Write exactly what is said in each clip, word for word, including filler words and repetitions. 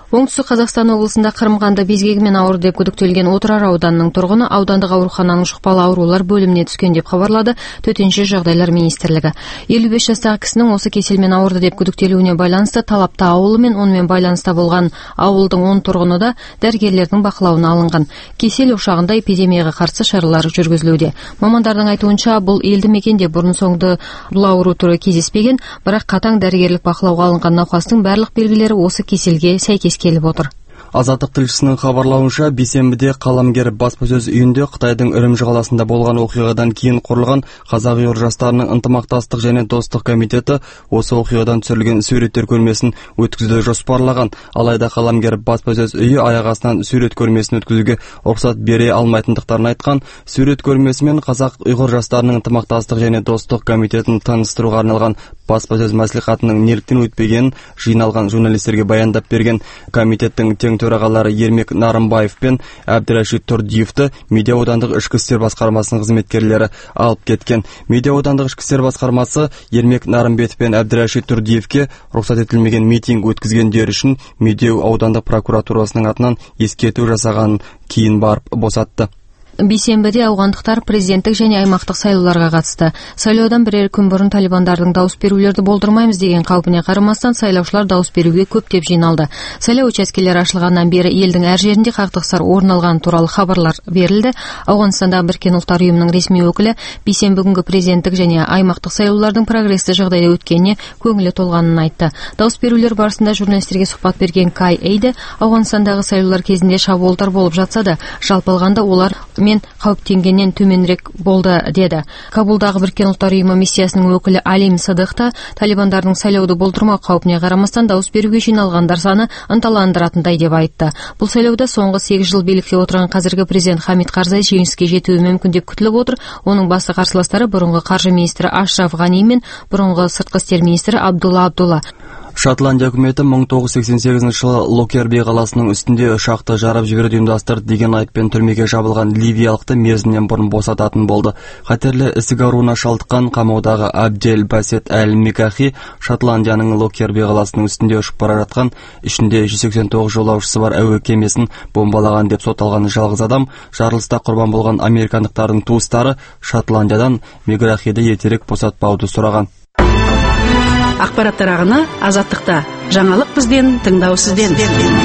Оңтүстік Қазақстан облысында қырымқанды безгегімен ауырды деп күдіктелген Отырар ауданының тұрғыны аудандық аурухананың жұқпалы аурулар бөліміне түскен деп хабарлады Төтенше жағдайлар министрлігі. елу бес жастағы кісінің осы кеселмен ауырды деп күдіктелуіне байланысты Талапта ауылы мен онымен байланыста болған ауылдың он тұрғыны да дәрігерлердің бақылауына алынған. Кесел ошағында эпидемияға қарсы шаралар жүргізілуде. Мамандардың айтуынша, бұл елді мекенде бұрын-соңды бұл ауру түрі кездеспеген, бірақ қатаң дәрігерлік бақылауға алынған науқастың барлық белгілері осы кеселге сәйкес келіп отыр. Азаттық тілшісінің хабарлауынша, бейсенбіде қаламгер баспасөз үйінде Қытайдың Үрімжі қаласында болған оқиғадан кейін құрылған Қазақ-ұйғыр жастарының ынтымақтастық және достық комитеті осы оқиғадан түсірілген суреттер көрмесін өткізуді жоспарлаған. Алайда қаламгер баспасөз үйі аяқ астынан сурет көрмесін өткізуге рұқсат бере алмайтындықтарын айтқан. Сурет көрмесімен Қазақ-ұйғыр жастарының ынтымақтастық және достық комитетін таныстыруға арналған баспасөз мәслихатының неліктен өтпегенін жиналған журналистерге баяндап берген. Комитеттің тең төрағалары Ермек Нарымбаев пен Әбдірашид Тұрдиевті Медеу аудандық ішкі істер басқармасының қызметкерлері алып кеткен. Медеу аудандық ішкі істер басқармасы Ермек Нарымбетов пен Әбдірашид Тұрдиевке рұқсат етілмеген митинг өткізгендері үшін Медеу аудандық прокуратурасының атынан ескерту жасағанын кейін барып босатты. Бейсенбіде ауғандықтар президенттік және аймақтық сайлауларға қатысты. Сайлаудан бірер күн бұрын талибандардың дауыс берулерді болдырмаймыз деген қаупіне қарамастан сайлаушылар дауыс беруге көптеп жиналды. Сайлау учаскелері ашылғаннан бері елдің әр жерінде қақтығыстар орын алған туралы хабарлар берілді. Ауғанстандағы Біріккен ұлттар ұйымының ресми өкілі бейсенбі күнгі президенттік және аймақтық сайлаулардың прогрессті жағдайда өткеніне көңілі толғанын айтты. Дауыс берулер барысында журналистерге сұхбат берген Кай Эйде Ауғанстандағы сайлаулар кезінде шабуылдар болып жатса да, жалпы алғанда олар мен қауіптенгеннен төменірек болды деді. Кабулдағы Біріккен ұлттар ұйымы миссиясының өкілі Алим Садықта талибандардың сайлауды болдырмау қаупіне қарамастан дауыс беруге жиналғандар саны ынталандыратындай деп айтты. Бұл сайлауда соңғы сегіз жыл билікте отырған қазіргі президент Хамид Карзай жеңіске жетуі мүмкін деп күтіліп отыр. Оның басты қарсыластары бұрынғы қаржы министрі Ашраф Ғани мен бұрынғы сыртқы істер министрі Абдулла Абдулла. Шотландия үкіметі мың тоғыз жүз сексен сегізінші жылы Локерби қаласының үстінде ұшақты жарып жіберуді ұйымдастырды деген айыппен түрмеге жабылған ливиялықты мерзімнен бұрын босататын болды. Қатерлі ісік ауруына шалдыққан қамаудағы Абдел Басет Әл-Микахи Шотландияның Локерби қаласының үстінде ұшып бара жатқан ішінде жүз сексен тоғыз жолаушысы бар әуе кемесін бомбалаған деп сотталған жалғыз адам. Жарылыста құрбан болған американдықтардың туыстары Шотландиядан Микахиді ертерек босатпауды сұраған. Ақпараттар ағыны Азаттықта. Жаңалық бізден, тыңдау сізден.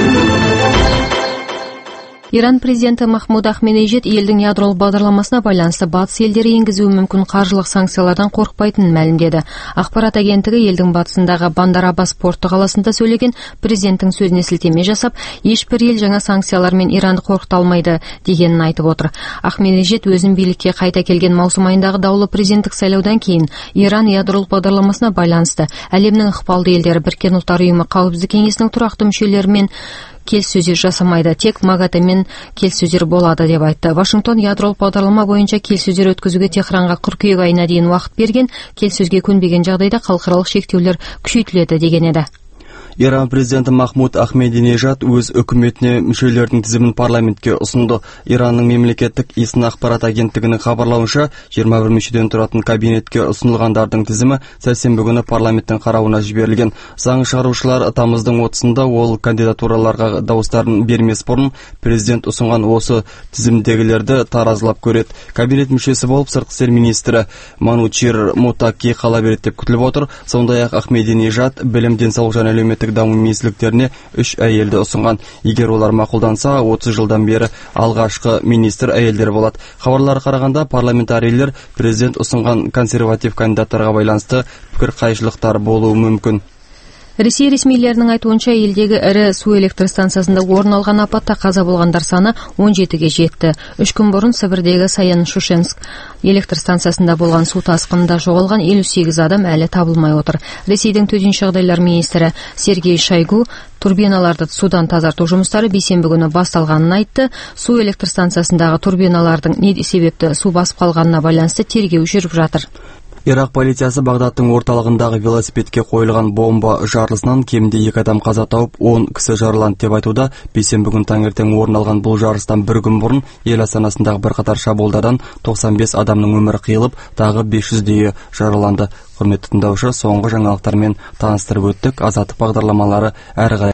Иран президенті Махмуд Ахмединежад елдің ядролық бағдарламасына байланысты батыс елдері енгізуі мүмкін қаржылық санкциялардан қорықпайтынын мәлімдеді. Ақпарат агенттігі елдің батысындағы Бандар Аббас порты қаласында сөйлеген президенттің сөзіне сілтеме жасап, ешбір ел жаңа санкциялармен Иранды қорқыта алмайды дегенін айтып отыр. Ахмединежад өзін билікке қайта келген маусым айындағы даулы президенттік сайлаудан кейін Иран ядролық бағдарламасына байланысты әлемнің ықпалды елдері Біріккен ұлттар ұйымы қауіпсіздік кеңесінің тұрақты мүшелерімен келіссөздер жасамайды, тек МАГАТАмен келіссөздер болады деп айтты. Вашингтон ядролық бағдарлама бойынша келіссөздер өткізуге Техранға қыркүйек айына дейін уақыт берген, келіссөзге көнбеген жағдайда халықаралық шектеулер күшейтіледі деген еді. Иран президенті Махмуд Ахмединежад өз үкіметіне мүшелердің тізімін парламентке ұсынды. Иранның мемлекеттік ИСН ақпарат агенттігінің хабарлауынша, жиырма бір мүшеден тұратын кабинетке ұсынылғандардың тізімі сәрсенбі күні парламенттің қарауына жіберілген. Заң шығарушылар тамыздың отызында ол кандидатураларға дауыстарын бермес бұрын президент ұсынған осы тізімдегілерді таразылап көреді. Кабинет мүшесі болып сыртқы істер министрі Манучир Мутаки қала береді деп күтіліп отыр. Сондай-ақ Ахмединежад білім, денсаулық және әлеуметтік даму министрліктеріне үш әйелді ұсынған. Егер олар мақұлданса, отыз жылдан бері алғашқы министр әйелдер болады. Хабарларға қарағанда парламентарийлер президент ұсынған консерватив кандидаттарға байланысты пікір қайшылықтар болуы мүмкін. Ресей ресмилерінің айтуынша елдегі ірі су электр станциясында орын алған апатта қаза болғандар саны он жетіге жетті. Үш күн бұрын Сібірдегі Саян-Шушенск электр станциясында болған су тасқынында жоғалған елу сегіз адам әлі табылмай отыр. Ресейдің төтенше жағдайлар министрі Сергей Шойгу турбиналарды судан тазарту жұмыстары бейсенбі күні басталғанын айтты. Су электр станциясындағы турбиналардың не себепті су басып қалғанына байланысты тергеу жүріп жатыр. Ирак полициясы Багдадтың орталығындағы велосипедке қойылған бомба жарылысынан кемінде екі адам қаза тауып, он кісі жараланды деп айтуда. Бейсенбі күні таңертең орын алған бұл жарылыстан бір күн бұрын ел астанасындағы бірқатар шабуылдардан тоқсан бес адамның өмірі қиылып, тағы бес жүздейі жараланды. Құрметті тыңдаушы, соңғы жаңалықтармен таныстырып өттік. Азаттық бағдарламалары әрі қарай